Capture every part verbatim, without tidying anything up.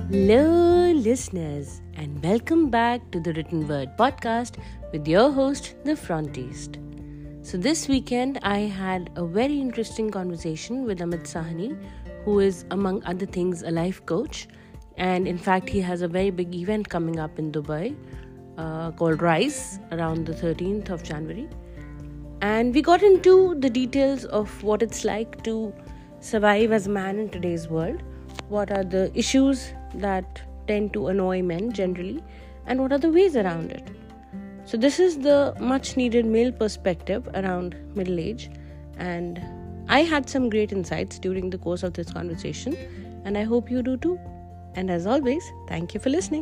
Hello, listeners, and welcome back to the Written Word podcast with your host, The Frontist. So, this weekend I had a very interesting conversation with Amit Sahni, who is, among other things, a life coach. And in fact, he has a very big event coming up in Dubai uh, called Rise around the thirteenth of January. And we got into the details of what it's like to survive as a man in today's world. What are the issues that tend to annoy men generally, and what are the ways around it? So this is the much needed male perspective around middle age, and I had some great insights during the course of this conversation, and I hope you do too. And as always, thank you for listening.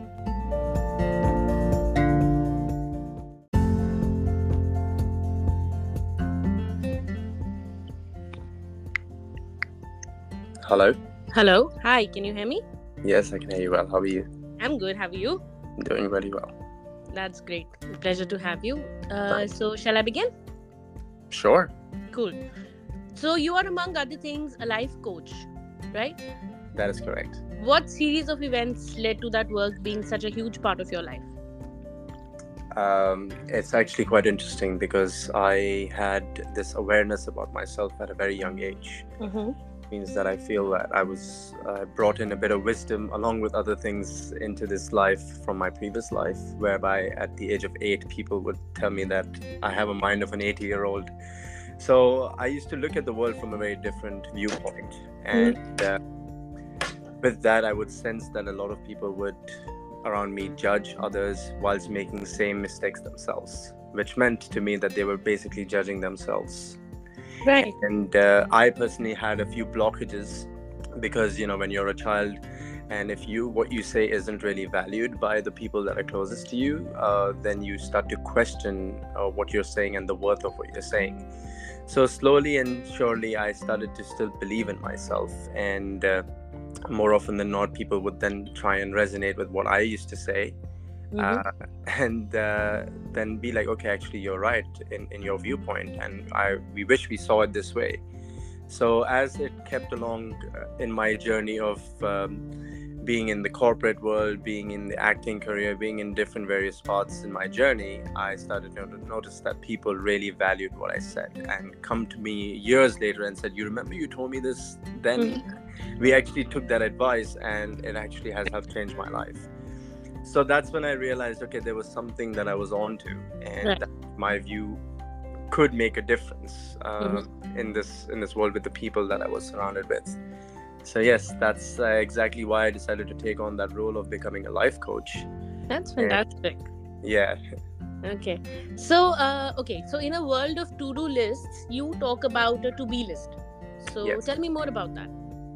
Hello. Hello. Hi, can you hear me? Yes, I can hear you well. How are you? I'm good. How are you? Doing very well. That's great. Pleasure to have you. Uh, Thanks. so, shall I begin? Sure. Cool. So, you are, among other things, a life coach, right? That is correct. What series of events led to that work being such a huge part of your life? Um, it's actually quite interesting because I had this awareness about myself at a very young age. Mm-hmm. Means that I feel that I was uh, brought in a bit of wisdom along with other things into this life from my previous life, whereby at the age of eight, people would tell me that I have a mind of an eighty year old. So I used to look at the world from a very different viewpoint. And uh, with that, I would sense that a lot of people would around me judge others whilst making the same mistakes themselves, which meant to me that they were basically judging themselves. Right. And uh, I personally had a few blockages because, you know, when you're a child and if you what you say isn't really valued by the people that are closest to you, uh, then you start to question uh, what you're saying and the worth of what you're saying. So slowly and surely, I started to still believe in myself. And uh, more often than not, people would then try and resonate with what I used to say. Mm-hmm. Uh, and uh, then be like, okay, actually you're right in, in your viewpoint, and I we wish we saw it this way. So as it kept along uh, in my journey of um, being in the corporate world, being in the acting career, being in different various paths in my journey, I started to notice that people really valued what I said and come to me years later and said, you remember you told me this then? Mm-hmm. We actually took that advice and it actually has helped change my life. So that's when I realized, okay, there was something that I was onto, and Right. that my view could make a difference uh, Mm-hmm. in this in this world with the people that I was surrounded with. So yes, that's uh, exactly why I decided to take on that role of becoming a life coach. That's fantastic. And, yeah. Okay. So, uh, okay. So, in a world of to-do lists, you talk about a to-be list. So, Yes. tell me more about that.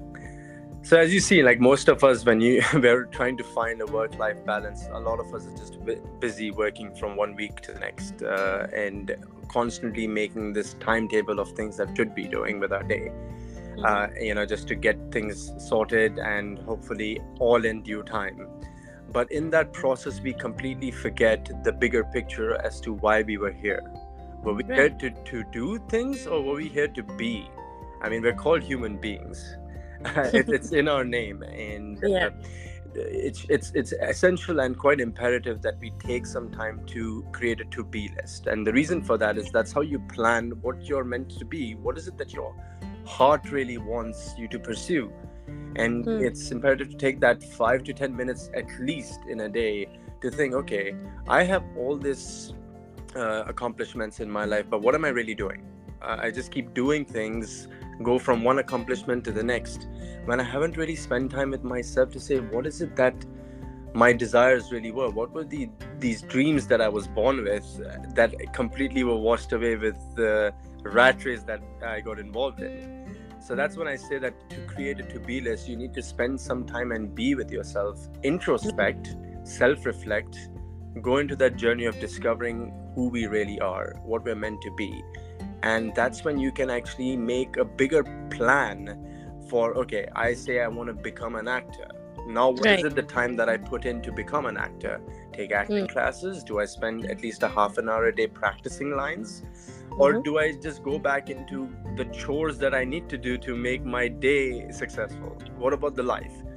So as you see, like most of us, when you we're trying to find a work-life balance, a lot of us are just bu- busy working from one week to the next uh, and constantly making this timetable of things that should be doing with our day, Mm-hmm. uh, you know, just to get things sorted and hopefully all in due time. But in that process, we completely forget the bigger picture as to why we were here. Were we Right. here to, to do things, or were we here to be? I mean, we're called human beings. it, it's in our name, and Yeah. uh, it's it's it's essential and quite imperative that we take some time to create a to-be list. And the reason for that is that's how you plan what you're meant to be. What is it that your heart really wants you to pursue? And Hmm. it's imperative to take that five to ten minutes at least in a day to think, okay, I have all this uh, accomplishments in my life, but what am I really doing? uh, I just keep doing things, go from one accomplishment to the next, when I haven't really spent time with myself to say, what is it that my desires really were? What were the these dreams that I was born with uh, that completely were washed away with the rat race that I got involved in? So that's when I say that to create a to-be list, you need to spend some time and be with yourself, introspect, self-reflect, go into that journey of discovering who we really are, what we're meant to be. And that's when you can actually make a bigger plan for, okay, I say I want to become an actor. Now, what Right. is it the time that I put in to become an actor? Take acting Mm. classes? Do I spend at least a half an hour a day practicing lines? Or Mhm. do I just go back into the chores that I need to do to make my day successful? What about the life?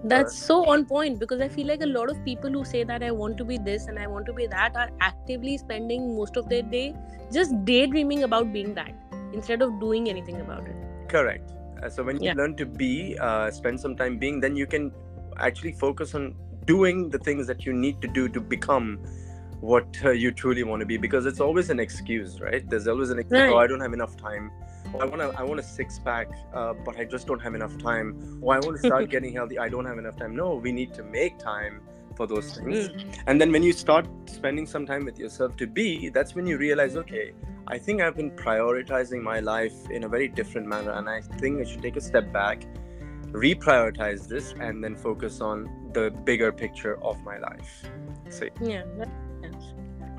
That's so on point, because I feel like a lot of people who say that I want to be this and I want to be that are actively spending most of their day just daydreaming about being that instead of doing anything about it. Correct. Uh, so when you Yeah. learn to be, uh, spend some time being, then you can actually focus on doing the things that you need to do to become what uh, you truly want to be. Because it's always an excuse, right? There's always an excuse. Right. Oh, I don't have enough time. Oh, I want to. I want a six pack, uh, but I just don't have enough time. Oh, I want to start getting healthy. I don't have enough time. No, we need to make time for those things. Mm. And then when you start spending some time with yourself to be, that's when you realize, okay, I think I've been prioritizing my life in a very different manner, and I think I should take a step back, reprioritize this, and then focus on the bigger picture of my life. See? Yeah, that makes sense.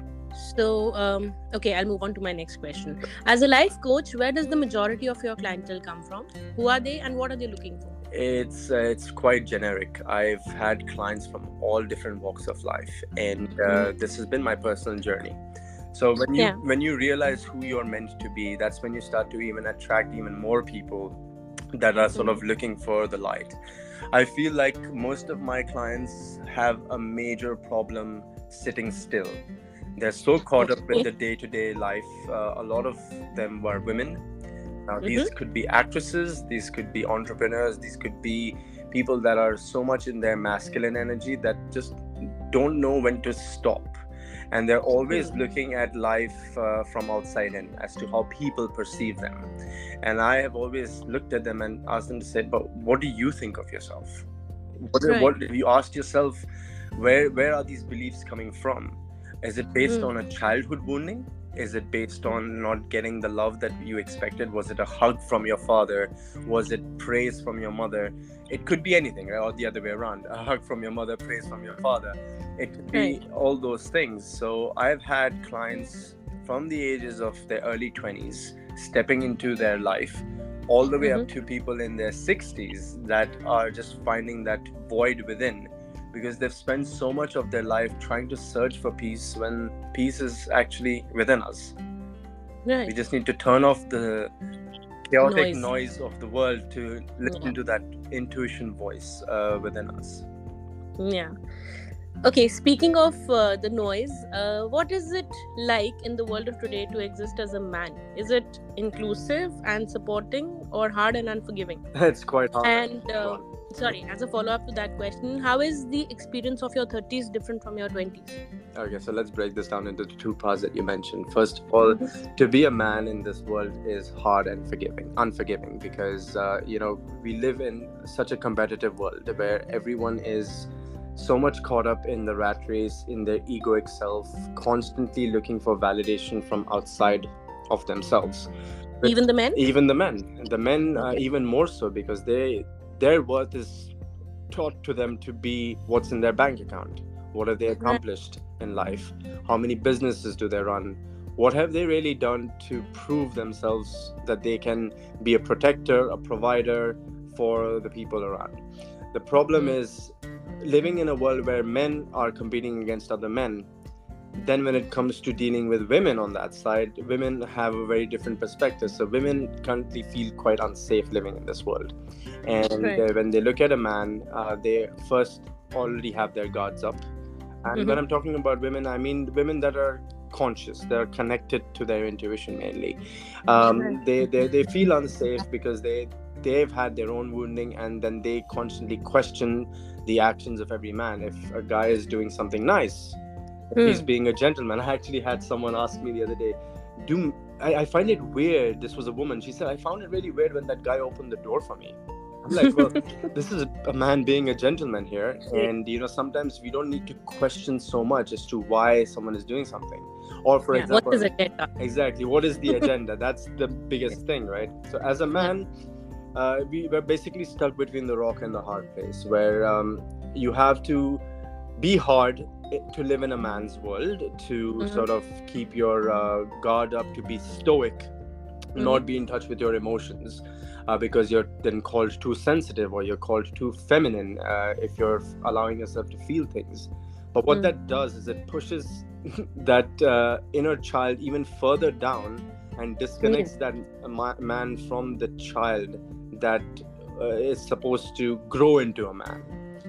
So, um, okay, I'll move on to my next question. As a life coach, where does the majority of your clientele come from? Who are they and what are they looking for? It's uh, it's quite generic. I've had clients from all different walks of life, and uh, Mm. this has been my personal journey. So when you Yeah. when you realize who you're meant to be, that's when you start to even attract even more people that are sort of looking for the light. I feel like most of my clients have a major problem sitting still. They're so caught up with the day-to-day life. Uh, a lot of them were women. Now, these Mhm. could be actresses, these could be entrepreneurs, these could be people that are so much in their masculine energy that just don't know when to stop. And they're always Mm. looking at life uh, from outside in as to how people perceive them. And I have always looked at them and asked them to say, but what do you think of yourself? What, Right. what have you asked yourself, where, where are these beliefs coming from? Is it based Mm. on a childhood wounding? Is it based on not getting the love that you expected? Was it a hug from your father? Was it praise from your mother? It could be anything, right? Or the other way around. A hug from your mother, praise from your father. It could be Right. all those things. So I've had clients from the ages of their early twenties stepping into their life, all the way Mhm. up to people in their sixties that are just finding that void within, because they've spent so much of their life trying to search for peace when peace is actually within us. Right. We just need to turn off the chaotic Noise. noise of the world to listen Yeah. to that intuition voice uh, within us. Yeah. Okay, speaking of uh, the noise, uh, what is it like in the world of today to exist as a man? Is it inclusive and supporting, or hard and unforgiving? It's quite hard. And Go uh, on. sorry, as a follow-up to that question, how is the experience of your thirties different from your twenties? Okay, so let's break this down into the two parts that you mentioned. First of all, to be a man in this world is hard and forgiving, unforgiving, because uh, you know, we live in such a competitive world where everyone is so much caught up in the rat race, in their egoic self, constantly looking for validation from outside of themselves. But Even the men? even the men, the men uh, Okay. even more so, because they their worth is taught to them to be what's in their bank account. What have they Right. accomplished in life? How many businesses do they run? What have they really done to prove themselves that they can be a protector, a provider for the people around? The problem Mm. is living in a world where men are competing against other men. Then when it comes to dealing with women on that side, women have a very different perspective. So women currently feel quite unsafe living in this world. And Right. uh, when they look at a man, uh, they first already have their guards up. And Mhm. when I'm talking about women, I mean women that are conscious, they're connected to their intuition mainly. Um, Right. they, they they feel unsafe because they they've had their own wounding, and then they constantly question the actions of every man. If a guy is doing something nice, if he's Mm. being a gentleman. I actually had someone ask me the other day, do I, I find it weird, this was a woman, she said, I found it really weird when that guy opened the door for me. I'm like, well, this is a man being a gentleman here, and you know, sometimes we don't need to question so much as to why someone is doing something. Or for Yeah. example, What is agenda? exactly, what is the agenda? That's the biggest thing, right? So as a man, uh, we were basically stuck between the rock and the hard place, where um, you have to be hard to live in a man's world, to Mhm. sort of keep your uh, guard up, to be stoic, not be in touch with your emotions, uh, because you're then called too sensitive, or you're called too feminine uh, if you're allowing yourself to feel things. But what Mm. that does is it pushes that uh, inner child even further down and disconnects that ma- man from the child that uh, is supposed to grow into a man.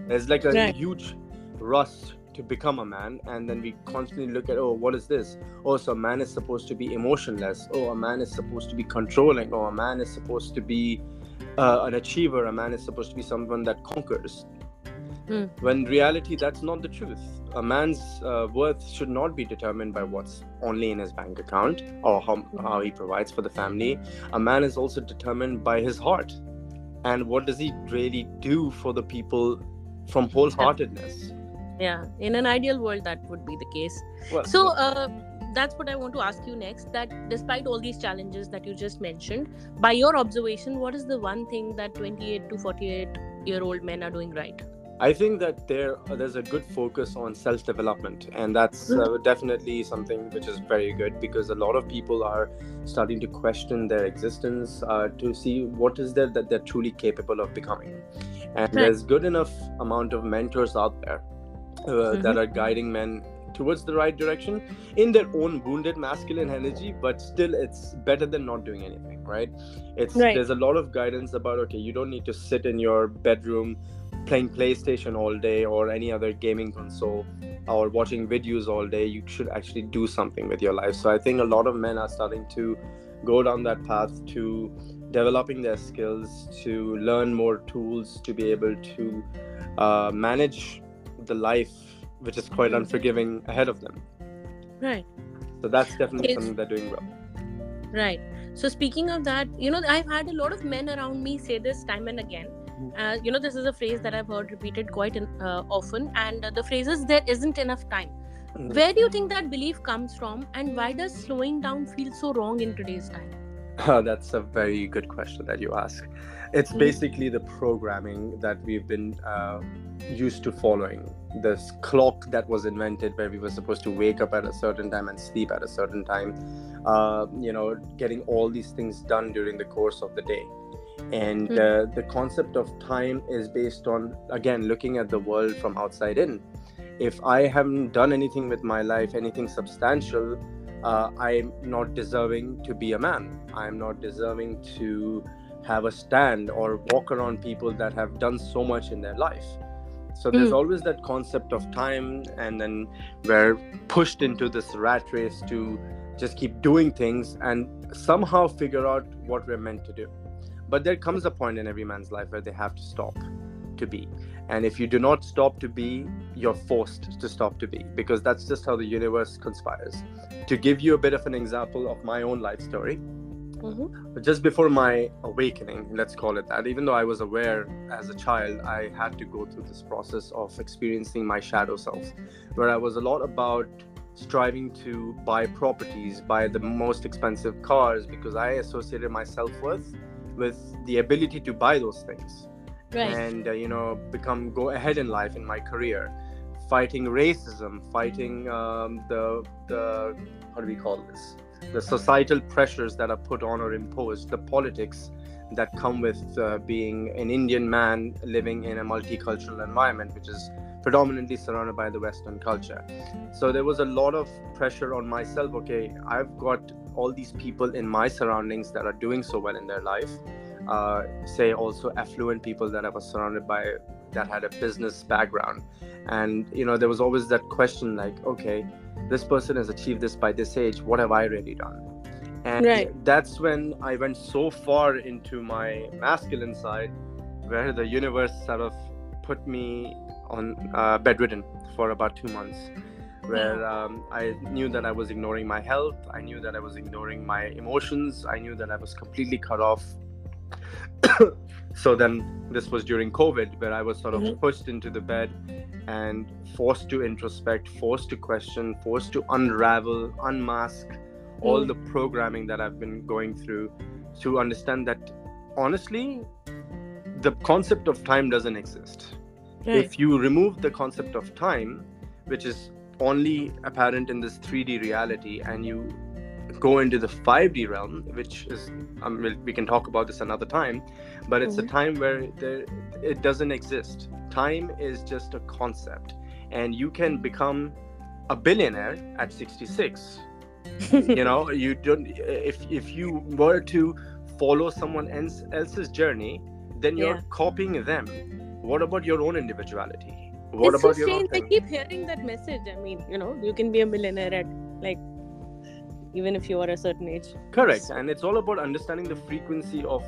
There's like a Right. huge rush to become a man, and then we constantly look at, oh, what is this? Oh, so a man is supposed to be emotionless. Oh, a man is supposed to be controlling. Oh, a man is supposed to be uh, an achiever. A man is supposed to be someone that conquers. Mm. When in reality, that's not the truth. A man's uh, worth should not be determined by what's only in his bank account or how, how he provides for the family. A man is also determined by his heart. And what does he really do for the people from wholeheartedness? Yeah, in an ideal world, that would be the case. Well, So uh, that's what I want to ask you next. That despite all these challenges that you just mentioned, by your observation, what is the one thing that twenty-eight to forty-eight year old men are doing right? I think that there there's a good focus on self-development, and that's uh, definitely something which is very good, because a lot of people are starting to question their existence uh, to see what is there that they're truly capable of becoming. And Right. there's good enough amount of mentors out there uh, Mhm. that are guiding men towards the right direction in their own wounded masculine energy, but still it's better than not doing anything, right? It's Right. There's a lot of guidance about, okay, you don't need to sit in your bedroom playing PlayStation all day or any other gaming console or watching videos all day. You should actually do something with your life. So I think a lot of men are starting to go down that path to developing their skills, to learn more tools, to be able to uh, manage the life which is quite unforgiving ahead of them. Right. So that's definitely Yes. something they're doing well. Right. So speaking of that, you know, I've had a lot of men around me say this time and again. Uh, you know, this is a phrase that I've heard repeated quite in, uh, often, and uh, the phrase is there isn't enough time. Mhm. Where do you think that belief comes from, and why does slowing down feel so wrong in today's time? Oh, that's a very good question that you ask. It's Mhm. basically the programming that we've been uh, used to following. This clock that was invented where we were supposed to wake up at a certain time and sleep at a certain time. Uh, you know, getting all these things done during the course of the day. And Mhm. uh, the concept of time is based on, again, looking at the world from outside in. If I haven't done anything with my life, anything substantial, uh, I'm not deserving to be a man. I'm not deserving to have a stand or walk around people that have done so much in their life. So there's Mm. always that concept of time, and then we're pushed into this rat race to just keep doing things and somehow figure out what we're meant to do. But there comes a point in every man's life where they have to stop to be. And if you do not stop to be, you're forced to stop to be, because that's just how the universe conspires. To give you a bit of an example of my own life story, Mhm. just before my awakening, let's call it that, even though I was aware as a child, I had to go through this process of experiencing my shadow self, where I was a lot about striving to buy properties, buy the most expensive cars, because I associated my self-worth with the ability to buy those things. Right. And uh, you know, become go ahead in life, in my career, fighting racism, fighting um, the the how do we call this, the societal pressures that are put on or imposed, the politics that come with uh, being an Indian man living in a multicultural environment, which is predominantly surrounded by the Western culture. So there was a lot of pressure on myself. Okay, I've got all these people in my surroundings that are doing so well in their life. Uh, say also affluent people that I was surrounded by that had a business background. And, you know, there was always that question like, okay, this person has achieved this by this age. What have I really done? And Right. that's when I went so far into my masculine side, where the universe sort of put me on uh, bedridden for about two months, where um, I knew that I was ignoring my health. I knew that I was ignoring my emotions. I knew that I was completely cut off. So then this was during COVID, where I was sort of Mhm. pushed into the bed and forced to introspect, forced to question, forced to unravel, unmask all Mm. the programming that I've been going through, to understand that honestly, the concept of time doesn't exist. Right. If you remove the concept of time, which is only apparent in this three D reality, and you go into the five D realm, which is, um, we'll- we can talk about this another time, but it's Mhm. a time where there, it doesn't exist. Time is just a concept, and you can become a billionaire at sixty-six. You know, you don't, if if you were to follow someone else, else's journey, then you're Yeah. copying them. what about your own individuality? What it's about so your own strange. I thing? keep hearing that message. I mean, you know, you can be a millionaire at like even if you are a certain age. Correct. And it's all about understanding the frequency of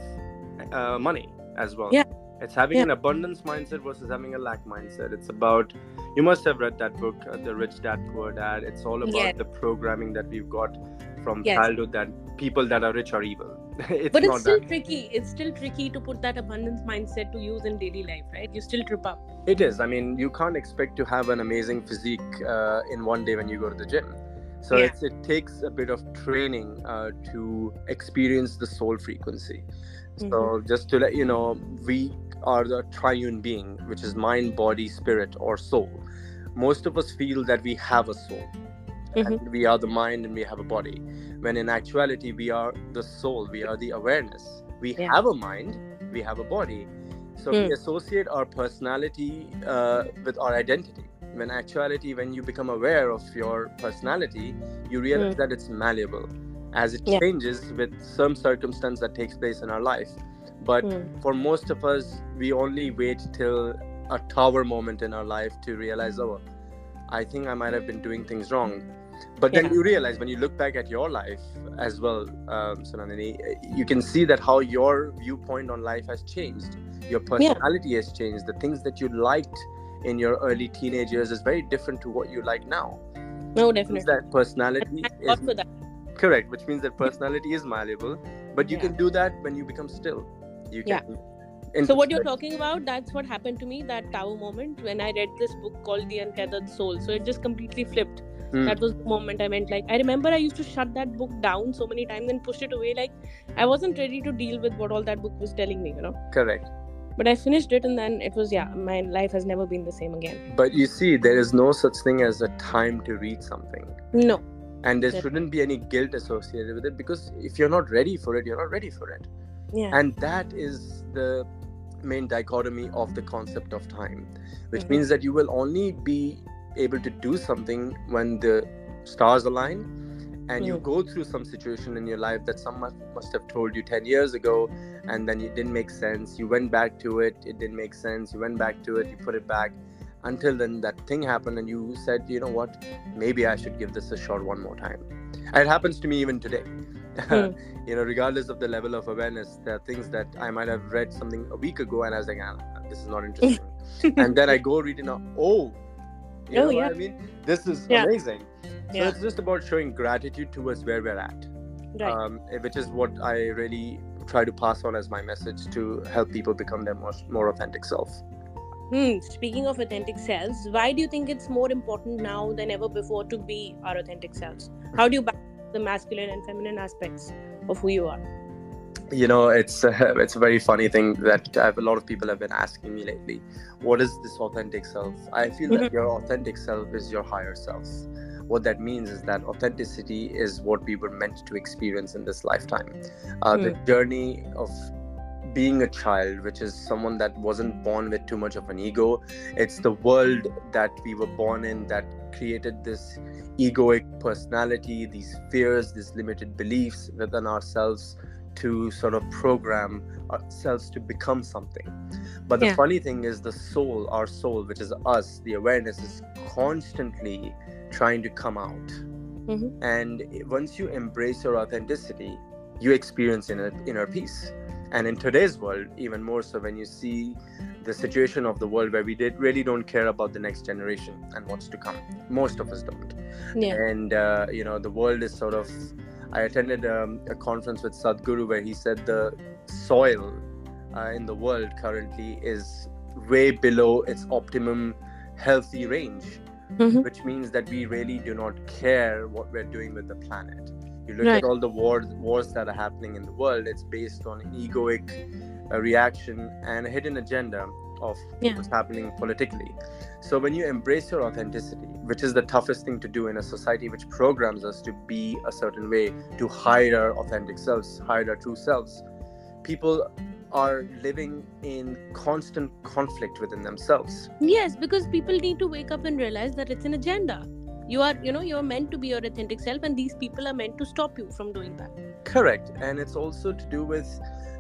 uh, money as well. Yeah. It's having Yeah. an abundance mindset versus having a lack mindset. It's about, you must have read that book, uh, The Rich Dad Poor Dad. It's all about Yes. the programming that we've got from Yes. childhood, that people that are rich are evil. It's But not it's still that. tricky. It's still tricky to put that abundance mindset to use in daily life, right? You still trip up. It is. I mean, you can't expect to have an amazing physique uh, in one day when you go to the gym. So Yeah. it's, it takes a bit of training uh, to experience the soul frequency. So Mhm. just to let you know, we are the triune being, which is mind, body, spirit, or soul. Most of us feel that we have a soul. Mhm. And we are the mind and we have a body. When in actuality, we are the soul, we are the awareness. We Yeah. have a mind, we have a body. So we Hmm. associate our personality uh, with our identity. When actuality, when you become aware of your personality, you realize Hmm. that it's malleable as it Yeah. changes with some circumstance that takes place in our life. But Hmm. for most of us, we only wait till a tower moment in our life to realize, oh, I think I might have been doing things wrong. But then Yeah. you realize when you look back at your life as well, um, Sunandini, you can see that how your viewpoint on life has changed. Your personality has changed. The things that you liked in your early teenage years is very different to what you like now. No, Which means definitely. that personality Thank is God for that. correct, which means that personality is malleable. But you Yeah. can do that when you become still. You can. Yeah. So what you're talking about, that's what happened to me, that tower moment when I read this book called The Untethered Soul. So it just completely flipped. Hmm. That was the moment I went like, I remember I used to shut that book down so many times and push it away. Like I wasn't ready to deal with what all that book was telling me, you know. Correct. But I finished it and then it was, yeah, my life has never been the same again. But you see, there is no such thing as a time to read something. No. And there That- shouldn't be any guilt associated with it, because if you're not ready for it, you're not ready for it. Yeah. And that is the main dichotomy of the concept of time, which Mhm. means that you will only be able to do something when the stars align and you Mm. go through some situation in your life that someone must have told you ten years ago, and then it didn't make sense. You went back to it, it didn't make sense. You went back to it, you put it back. Until then, that thing happened and you said, you know what, maybe I should give this a shot one more time. And it happens to me even today. Hmm. You know, regardless of the level of awareness, there are things that I might have read something a week ago and I was like, ah, this is not interesting. And then I go read it now, oh, you Oh, know yeah. what I mean? This is Yeah. amazing. So Yeah. it's just about showing gratitude towards where we're at, Right. um, which is what I really try to pass on as my message to help people become their more, more authentic self. Hmm. Speaking of authentic selves, why do you think it's more important now than ever before to be our authentic selves? How do you balance the masculine and feminine aspects of who you are? You know, it's uh, it's a very funny thing that I've, a lot of people have been asking me lately. What is this authentic self? I feel that your authentic self is your higher self. What that means is that authenticity is what we were meant to experience in this lifetime. Uh, The journey of being a child, which is someone that wasn't born with too much of an ego. It's the world that we were born in that created this egoic personality, these fears, these limited beliefs within ourselves to sort of program ourselves to become something. But the Yeah. funny thing is the soul, our soul, which is us, the awareness is constantly trying to come out. Mhm. And once you embrace your authenticity, you experience inner, inner peace. And in today's world, even more so, when you see the situation of the world where we did really don't care about the next generation and what's to come. Most of us don't. Yeah. And, uh, you know, the world is sort of... I attended um, a conference with Sadhguru where he said the soil uh, in the world currently is way below its optimum healthy range, Mhm. which means that we really do not care what we're doing with the planet. You look Right. at all the wars, wars that are happening in the world, it's based on egoic uh, reaction and a hidden agenda of Yeah. what's happening politically. So when you embrace your authenticity, which is the toughest thing to do in a society which programs us to be a certain way, to hide our authentic selves, hide our true selves, people are living in constant conflict within themselves. Yes, because people need to wake up and realize that it's an agenda. You are, you know, you're meant to be your authentic self, and these people are meant to stop you from doing that. Correct. And it's also to do with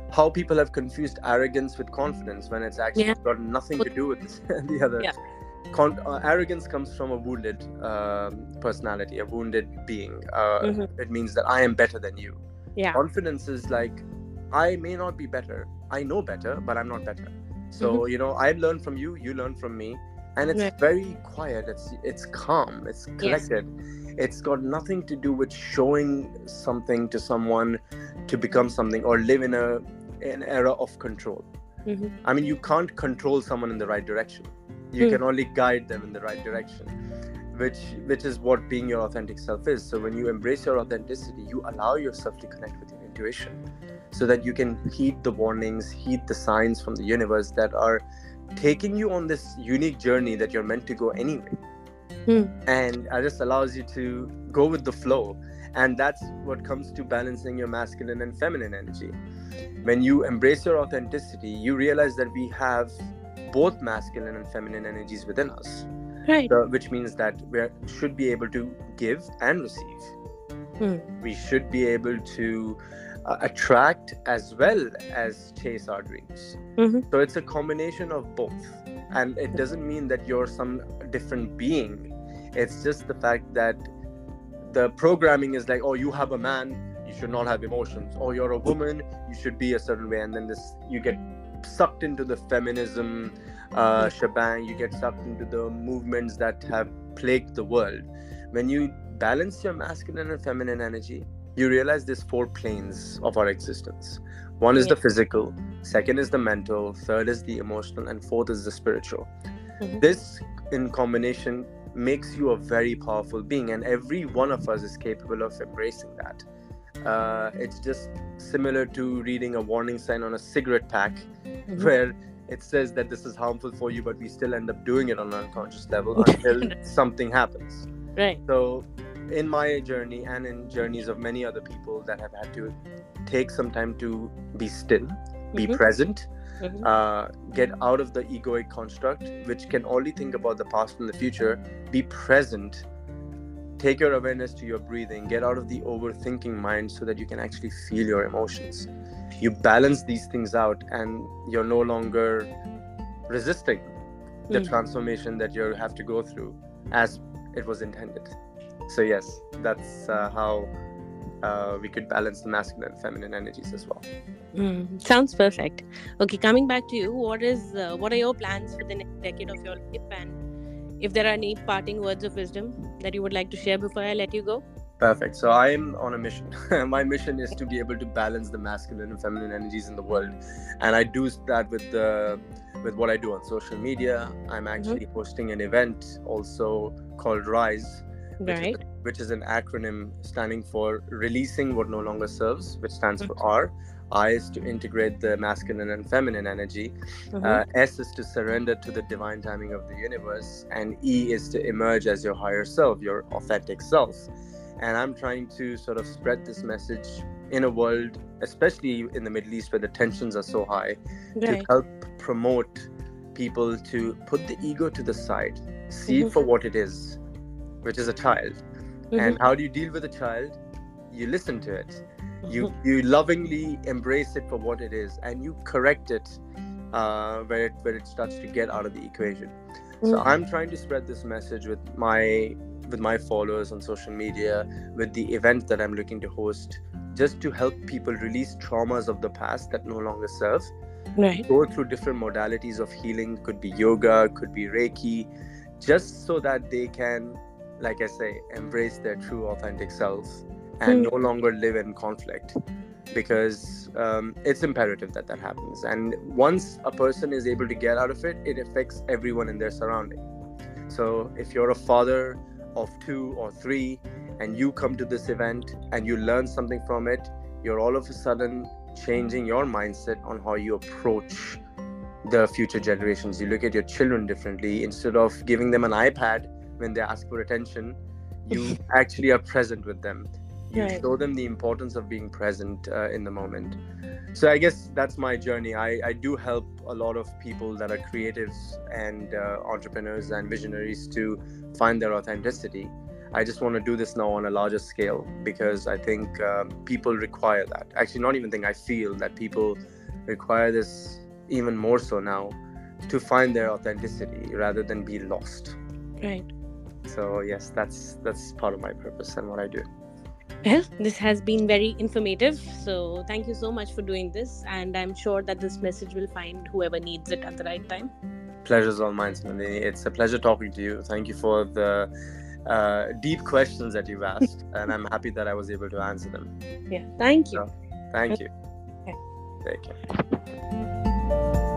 how people have confused arrogance with confidence when it's actually Yeah. got nothing to do with this, the other. Yeah. Con- uh, arrogance comes from a wounded um, personality, a wounded being. Uh, Mm-hmm. it means that I am better than you. Yeah. Confidence is like, I may not be better. I know better, but I'm not better. So, Mm-hmm. you know, I learn from you, you learn from me. And it's Right. very quiet. It's it's calm. It's Yes. collected. It's got nothing to do with showing something to someone to become something or live in a an era of control. Mm-hmm. I mean, you can't control someone in the right direction. You Hmm. can only guide them in the right direction, which which is what being your authentic self is. So when you embrace your authenticity, you allow yourself to connect with your intuition, so that you can heed the warnings, heed the signs from the universe that are taking you on this unique journey that you're meant to go anyway. Hmm. And it just allows you to go with the flow. And that's what comes to balancing your masculine and feminine energy. When you embrace your authenticity, you realize that we have both masculine and feminine energies within us. Right. So, which means that we should be able to give and receive. Hmm. We should be able to uh, attract as well as chase our dreams. Mm-hmm. So it's a combination of both. And it doesn't mean that you're some different being. It's just the fact that the programming is like, oh, you have a man, you should not have emotions. Or you're a woman, you should be a certain way. And then this, you get sucked into the feminism uh, shebang. You get sucked into the movements that have plagued the world. When you balance your masculine and feminine energy, you realize there's four planes of our existence. One is Yeah. the physical, second is the mental, third is the emotional, and fourth is the spiritual. Mhm. This in combination makes you a very powerful being, and every one of us is capable of embracing that. Uh, it's just similar to reading a warning sign on a cigarette pack, Mhm. where it says that this is harmful for you, but we still end up doing it on an unconscious level until something happens. Right. So in my journey and in journeys of many other people that have had to take some time to be still, be Mhm. present, Mhm. uh, get out of the egoic construct, which can only think about the past and the future, be present, take your awareness to your breathing, get out of the overthinking mind so that you can actually feel your emotions. You balance these things out and you're no longer resisting the Mm. transformation that you have to go through as it was intended. So yes, that's uh, how uh, we could balance the masculine and feminine energies as well. Mm. Sounds perfect. Okay, coming back to you, what is uh, what are your plans for the next decade of your life, and if there are any parting words of wisdom that you would like to share before I let you go? Perfect. So I'm on a mission. My mission is to be able to balance the masculine and feminine energies in the world, and I do that with the with what I do on social media. I'm actually mm-hmm. hosting an event also called Rise, which, right. is, which is an acronym standing for Releasing What No Longer Serves, which stands mm-hmm. for R. I is to integrate the masculine and feminine energy. Mm-hmm. Uh, S is to surrender to the divine timing of the universe, and E is to emerge as your higher self, your authentic self. And I'm trying to sort of spread this message in a world, especially in the Middle East where the tensions are so high, right. to help promote people to put the ego to the side, see mm-hmm. it for what it is, which is a child. Mm-hmm. And how do you deal with a child? You listen to it. Mm-hmm. You you lovingly embrace it for what it is, and you correct it uh, where it where it starts to get out of the equation. Mm-hmm. So I'm trying to spread this message with my with my followers on social media, with the event that I'm looking to host, just to help people release traumas of the past that no longer serve. Right. Go through different modalities of healing, could be yoga, could be Reiki, just so that they can, like I say, embrace their true authentic selves and mm. no longer live in conflict, because um, it's imperative that that happens. And once a person is able to get out of it, it affects everyone in their surrounding. So if you're a father of two or three and you come to this event and you learn something from it, you're all of a sudden changing your mindset on how you approach the future generations. You look at your children differently. Instead of giving them an iPad when they ask for attention, you actually are present with them. You right. show them the importance of being present uh, in the moment. So I guess that's my journey. I, I do help a lot of people that are creatives and uh, entrepreneurs and visionaries to find their authenticity. I just want to do this now on a larger scale because I think uh, people require that. Actually, not even think, I feel that people require this even more so now, to find their authenticity rather than be lost. Right. So yes, that's that's part of my purpose and what I do. Well, this has been very informative. So thank you so much for doing this. And I'm sure that this message will find whoever needs it at the right time. Pleasure's all mine, Nandini. It's a pleasure talking to you. Thank you for the uh, deep questions that you've asked. And I'm happy that I was able to answer them. Yeah. Thank you. So, thank you. Okay. Take care.